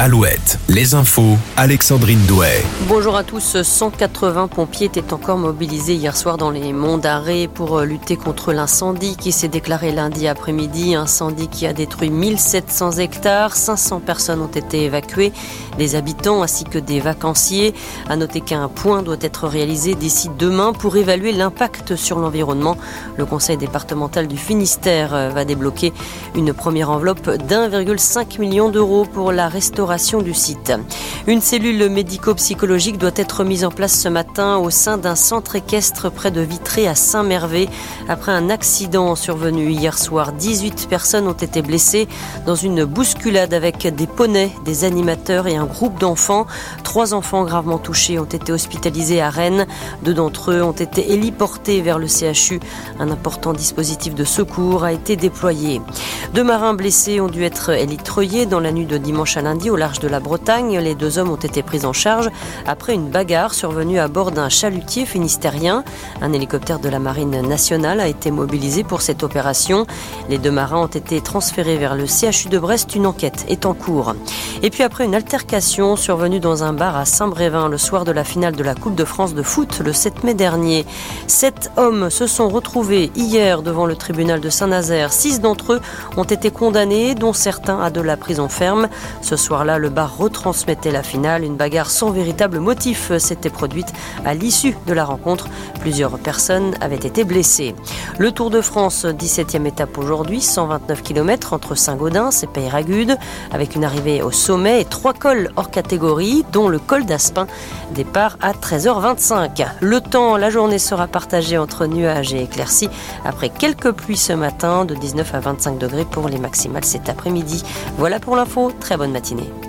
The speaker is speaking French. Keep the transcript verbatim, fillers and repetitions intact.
Alouette, les infos, Alexandrine Douet. Bonjour à tous. cent quatre-vingts pompiers étaient encore mobilisés hier soir dans les monts d'Arrée pour lutter contre l'incendie qui s'est déclaré lundi après-midi. Incendie qui a détruit mille sept cents hectares. cinq cents personnes ont été évacuées, des habitants ainsi que des vacanciers. À noter qu'un point doit être réalisé d'ici demain pour évaluer l'impact sur l'environnement. Le conseil départemental du Finistère va débloquer une première enveloppe d'un virgule cinq million d'euros pour la restauration du site. Une cellule médico-psychologique doit être mise en place ce matin au sein d'un centre équestre près de Vitré à Saint-Mervé. Après un accident survenu hier soir, dix-huit personnes ont été blessées dans une bousculade avec des poneys, des animateurs et un groupe d'enfants. Trois enfants gravement touchés ont été hospitalisés à Rennes. Deux d'entre eux ont été héliportés vers le C H U. Un important dispositif de secours a été déployé. Deux marins blessés ont dû être élitreillés dans la nuit de dimanche à lundi au large de la Bretagne. Les deux hommes ont été pris en charge après une bagarre survenue à bord d'un chalutier finistérien. Un hélicoptère de la Marine nationale a été mobilisé pour cette opération. Les deux marins ont été transférés vers le C H U de Brest. Une enquête est en cours. Et puis après une altercation survenue dans un bar à Saint-Brévin le soir de la finale de la Coupe de France de foot le sept mai dernier, sept hommes se sont retrouvés hier devant le tribunal de Saint-Nazaire. Six d'entre eux ont été condamnés, dont certains à de la prison ferme. Ce soir-là, le bar retransmettait la finale. Une bagarre sans véritable motif s'était produite à l'issue de la rencontre. Plusieurs personnes avaient été blessées. Le Tour de France, dix-septième étape aujourd'hui, cent vingt-neuf kilomètres entre Saint-Gaudens et Peyragudes, avec une arrivée au sommet et trois cols hors catégorie, dont le col d'Aspin. Départ à treize heures vingt-cinq. Le temps, la journée sera partagée entre nuages et éclaircies, après quelques pluies ce matin, de dix-neuf à vingt-cinq degrés pour les maximales cet après-midi. Voilà pour l'info, très bonne matinée.